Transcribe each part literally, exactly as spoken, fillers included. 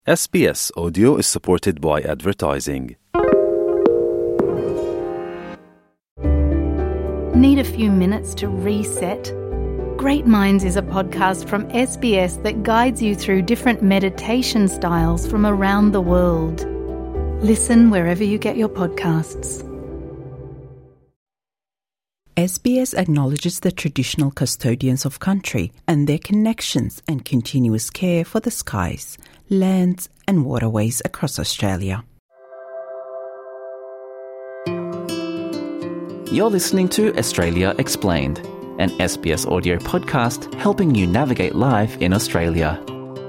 S B S Audio is supported by advertising. Need a few minutes to reset? Great Minds is a podcast from S B S that guides you through different meditation styles from around the world. Listen wherever you get your podcasts. S B S acknowledges the traditional custodians of country and their connections and continuous care for the skies, lands and waterways across Australia. You're listening to Australia Explained, an S B S audio podcast helping you navigate life in Australia.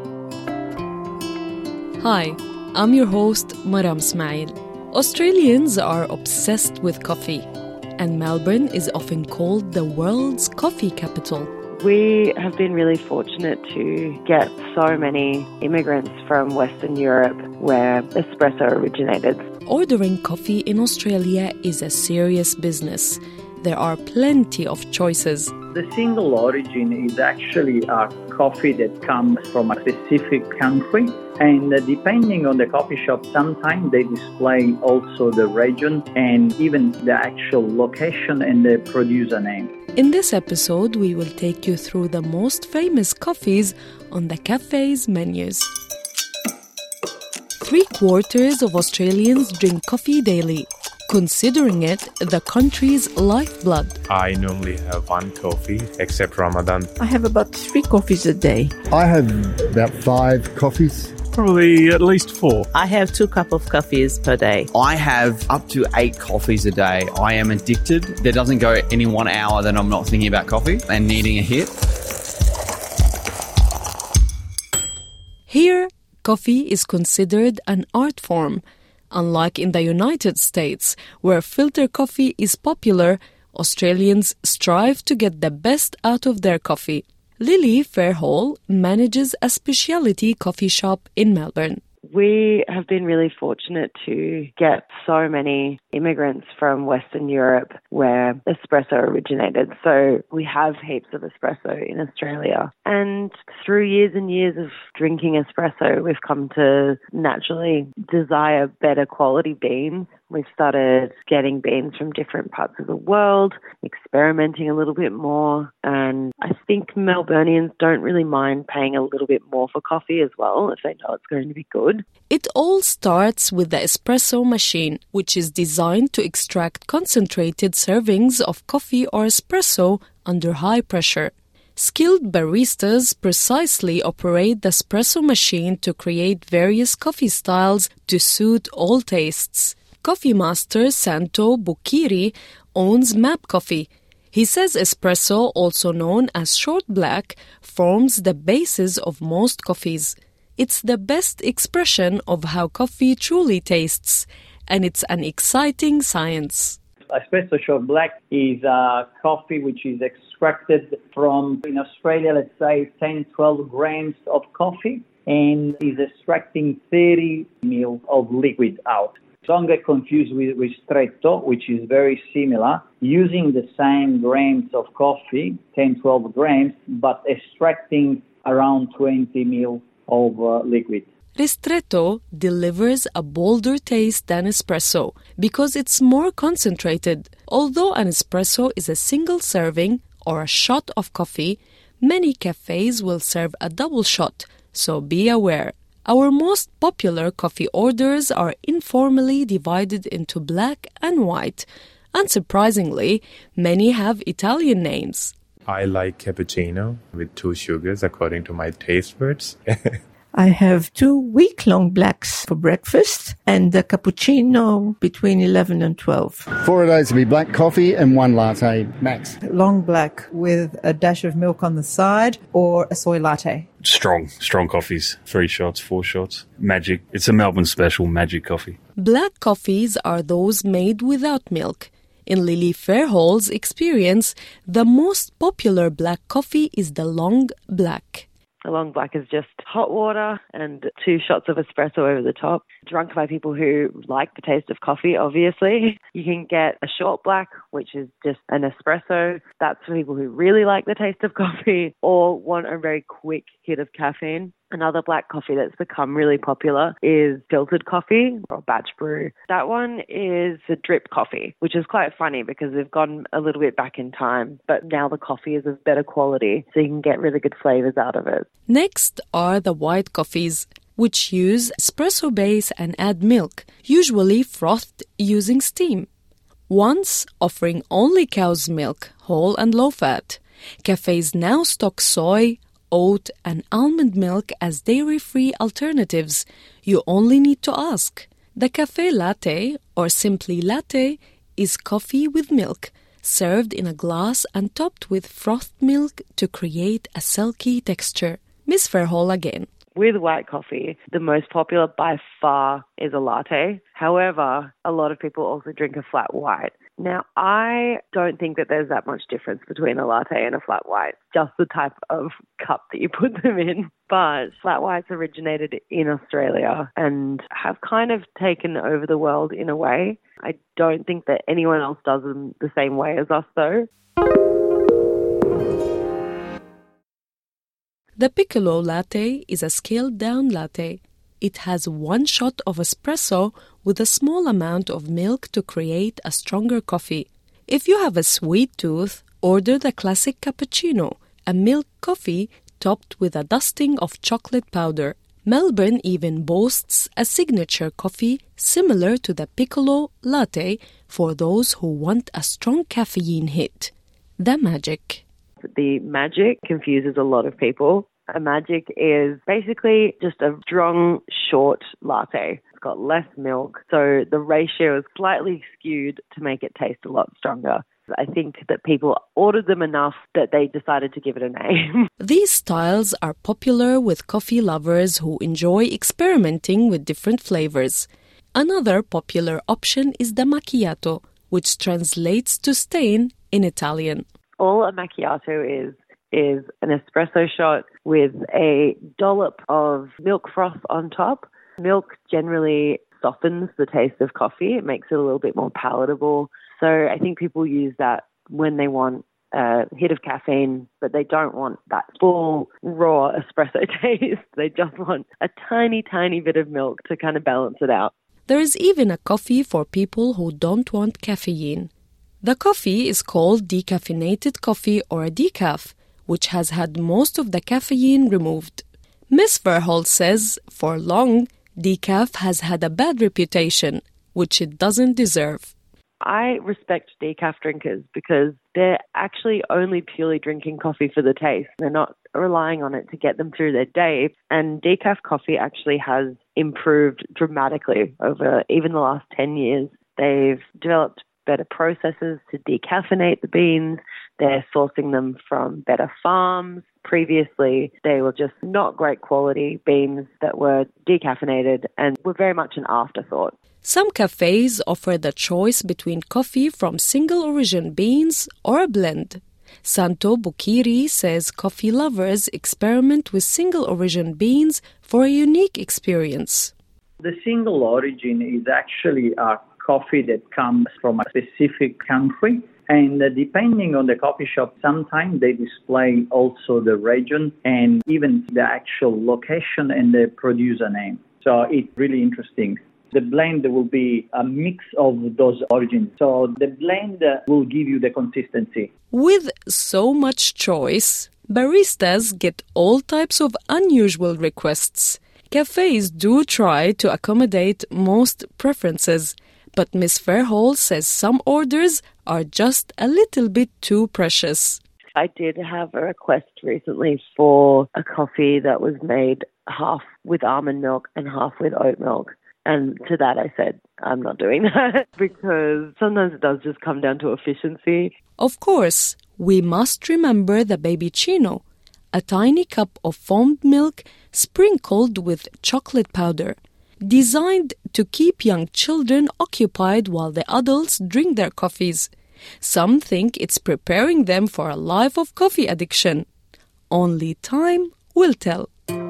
Hi, I'm your host, Maram Smail. Australians are obsessed with coffee, and Melbourne is often called the world's coffee capital. We have been really fortunate to get so many immigrants from Western Europe where espresso originated. Ordering coffee in Australia is a serious business. There are plenty of choices. The single origin is actually a coffee that comes from a specific country, and depending on the coffee shop, sometimes they display also the region and even the actual location and the producer name. In this episode, we will take you through the most famous coffees on the cafes' menus. Three quarters of Australians drink coffee daily, considering it the country's lifeblood. I normally have one coffee, except Ramadan. I have about three coffees a day. I have about five coffees. Probably at least four. I have two cups of coffees per day. I have up to eight coffees a day. I am addicted. There doesn't go any one hour that I'm not thinking about coffee and needing a hit. Here, coffee is considered an art form. Unlike in the United States, where filter coffee is popular, Australians strive to get the best out of their coffee. Lily Fairhall manages a specialty coffee shop in Melbourne. We have been really fortunate to get so many immigrants from Western Europe where espresso originated. So we have heaps of espresso in Australia. And through years and years of drinking espresso, we've come to naturally desire better quality beans. We've started getting beans from different parts of the world, experimenting a little bit more. And I think Melburnians don't really mind paying a little bit more for coffee as well if they know it's going to be good. It all starts with the espresso machine, which is designed to extract concentrated servings of coffee or espresso under high pressure. Skilled baristas precisely operate the espresso machine to create various coffee styles to suit all tastes. Coffee master Santo Bukiri owns Map Coffee. He says espresso, also known as short black, forms the basis of most coffees. It's the best expression of how coffee truly tastes, and it's an exciting science. Espresso short black is a coffee which is extracted from, in Australia, let's say ten to twelve grams of coffee, and is extracting thirty milliliters of liquid out. Don't get confused with ristretto, which is very similar, using the same grams of coffee, ten to twelve grams, but extracting around twenty milliliters of uh, liquid. Ristretto delivers a bolder taste than espresso because it's more concentrated. Although an espresso is a single serving or a shot of coffee, many cafes will serve a double shot, so be aware. Our most popular coffee orders are informally divided into black and white. Unsurprisingly, many have Italian names. I like cappuccino with two sugars according to my taste buds. I have two week-long blacks for breakfast and a cappuccino between eleven and twelve. Four of those would be black coffee and one latte max. Long black with a dash of milk on the side or a soy latte. Strong, strong coffees. Three shots, four shots. Magic. It's a Melbourne special, magic coffee. Black coffees are those made without milk. In Lily Fairhall's experience, the most popular black coffee is the long black. A long black is just hot water and two shots of espresso over the top, drunk by people who like the taste of coffee, obviously. You can get a short black, which is just an espresso. That's for people who really like the taste of coffee or want a very quick hit of caffeine. Another black coffee that's become really popular is filtered coffee or batch brew. That one is a drip coffee, which is quite funny because they've gone a little bit back in time, but now the coffee is of better quality, so you can get really good flavors out of it. Next are the white coffees, which use espresso base and add milk, usually frothed using steam. Once offering only cow's milk, whole and low fat, cafes now stock soy, oat and almond milk as dairy-free alternatives. You only need to ask. The cafe latte, or simply latte, is coffee with milk, served in a glass and topped with frothed milk to create a silky texture. Miss Fairhall again. With white coffee, the most popular by far is a latte. However, a lot of people also drink a flat white. Now, I don't think that there's that much difference between a latte and a flat white, just the type of cup that you put them in. But flat whites originated in Australia and have kind of taken over the world in a way. I don't think that anyone else does them the same way as us, though. The Piccolo latte is a scaled-down latte. It has one shot of espresso with a small amount of milk to create a stronger coffee. If you have a sweet tooth, order the classic cappuccino, a milk coffee topped with a dusting of chocolate powder. Melbourne even boasts a signature coffee similar to the Piccolo latte for those who want a strong caffeine hit. The Magic. The Magic confuses a lot of people. A Magic is basically just a strong, short latte. It's got less milk, so the ratio is slightly skewed to make it taste a lot stronger. I think that people ordered them enough that they decided to give it a name. These styles are popular with coffee lovers who enjoy experimenting with different flavors. Another popular option is the macchiato, which translates to stain in Italian. All a macchiato is is an espresso shot with a dollop of milk froth on top. Milk generally softens the taste of coffee. It makes it a little bit more palatable. So I think people use that when they want a hit of caffeine, but they don't want that full raw espresso taste. They just want a tiny, tiny bit of milk to kind of balance it out. There is even a coffee for people who don't want caffeine. The coffee is called decaffeinated coffee or a decaf, which has had most of the caffeine removed. Miss Verhol says, for long, decaf has had a bad reputation, which it doesn't deserve. I respect decaf drinkers because they're actually only purely drinking coffee for the taste. They're not relying on it to get them through their day. And decaf coffee actually has improved dramatically over even the last ten years. They've developed better processes to decaffeinate the beans. They're sourcing them from better farms. Previously, they were just not great quality beans that were decaffeinated and were very much an afterthought. Some cafes offer the choice between coffee from single origin beans or a blend. Santo Bukiri says coffee lovers experiment with single origin beans for a unique experience. The single origin is actually a coffee that comes from a specific country. And uh, depending on the coffee shop, sometimes they display also the region and even the actual location and the producer name. So it's really interesting. The blend will be a mix of those origins. So the blend uh, will give you the consistency. With so much choice, baristas get all types of unusual requests. Cafes do try to accommodate most preferences, but Miss Fairhall says some orders are just a little bit too precious. I did have a request recently for a coffee that was made half with almond milk and half with oat milk. And to that I said, I'm not doing that because sometimes it does just come down to efficiency. Of course, we must remember the babycino, a tiny cup of foamed milk sprinkled with chocolate powder, designed to keep young children occupied while the adults drink their coffees. Some think it's preparing them for a life of coffee addiction. Only time will tell.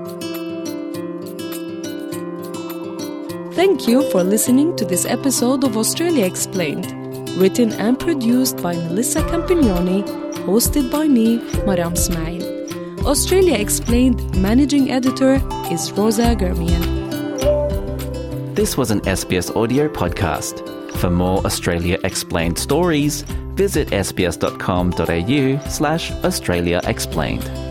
Thank you for listening to this episode of Australia Explained, written and produced by Melissa Campignoni, hosted by me, Mariam Smail. Australia Explained Managing Editor is Rosa Germian. This was an S B S audio podcast. For more Australia Explained stories, visit sbs.com.au slash Australia Explained.